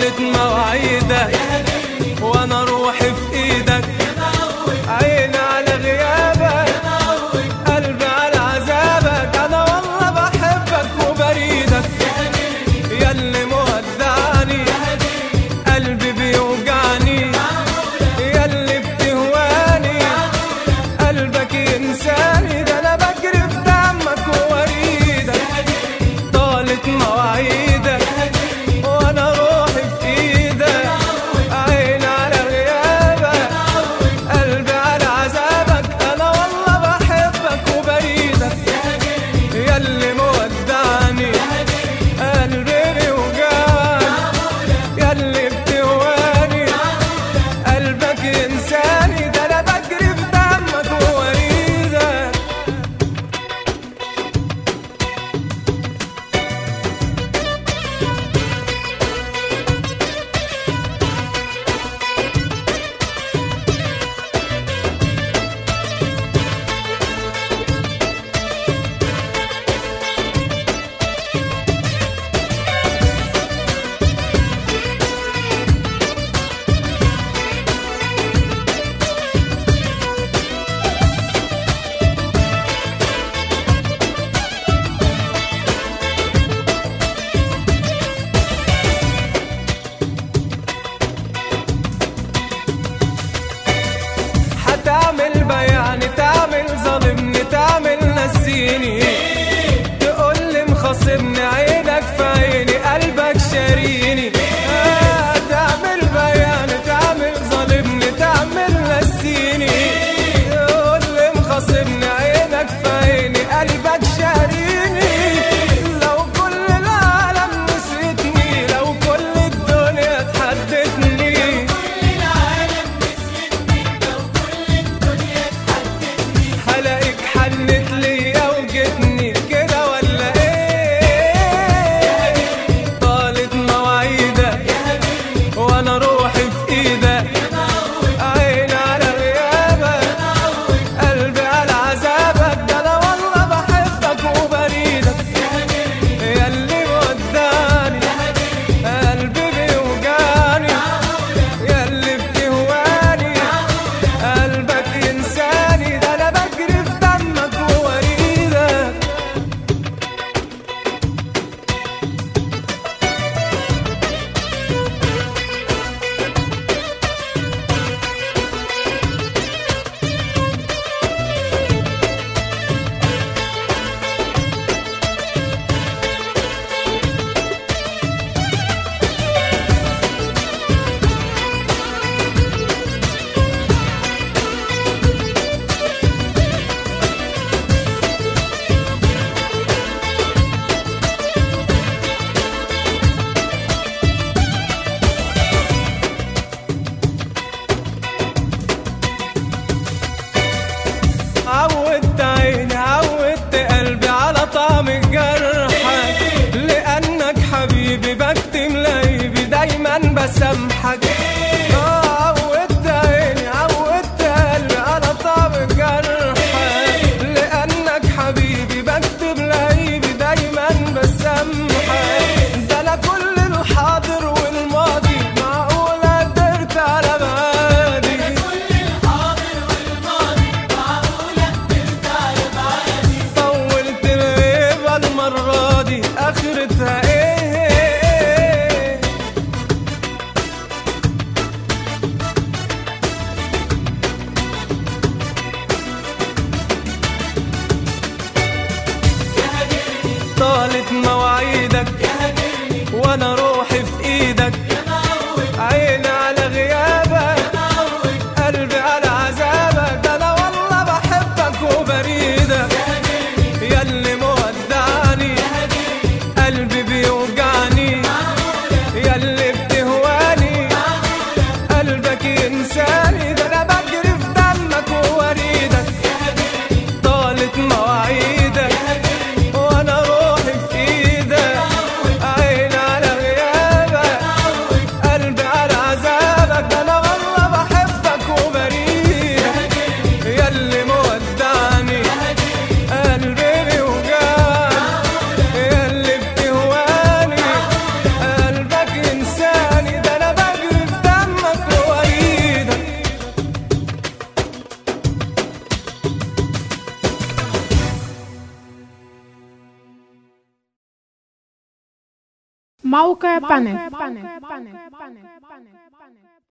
طالت مواعيدك وانا روحي في ايدك، عيني على غيابك، قلبي على عذابك. انا والله بحبك وبريدك، ياللي مودعني قلبي بيوجعني، ياللي بتهواني قلبك ينساني. ده انا بجري في دمك ووريدك، طالت مواعيدك وانا روحي في ايدك، عيني على غيابك، قلبي على عذابك. انا والله بحبك وبريدك، ياللي مودعني قلبي بيوجعني، ياللي بتهواني قلبك ينساني. ده انا بجري في دمك ووريدك. تعمل بيعني، تعمل ظالمني، تعمل نسيني، تقولي مخاصمني، عينك في عيني قلبك شاريني. تعمل بيعني، تعمل ظالمني، تعمل نسيني، تقولي مخاصمني، عينك في عيني قلبك شاريني. لو كل العالم نسيتني، لو كل الدنيا تحدتني، هلاقيك حنت ليا وجتني كده ولا ايه؟ طالت مواعيدك وانا روحي في ايدك، عيني على غيابك، قلبي على عذابك. ده انا والله بحبك وبريدك، ياللي وداني قلبي بيوجعني، ياللي بتهواني قلبك ينساني. ده انا بجري في دمك ووريدك. عودت عيني، عودت قلبي على طعم جرحك، لأنك حبيبي بكتم لعيبي دايما بسامحك. عودت عيني، عودت قلبي على طعم جرحك، لأنك حبيبي بكتم لعيبي دايما بسامحك. ده أنا كل الحاضر والماضي معقولة قدرت على بعادي، طولت الغيبة المرة دي آخرتها ايه؟ طالت مواعيدك وانا روحي في ايدك، عيني على غيابك، قلبي على عذابك. ده انا والله بحبك وبريدك، ياللي مودعني قلبي بيوجعني، ياللي بتهواني قلبك ينساني. ده انا بجري في دمك ووريدك، طالت مواعيدك وانا روحي في ايدك، عيني على غيابك، موقع بانك.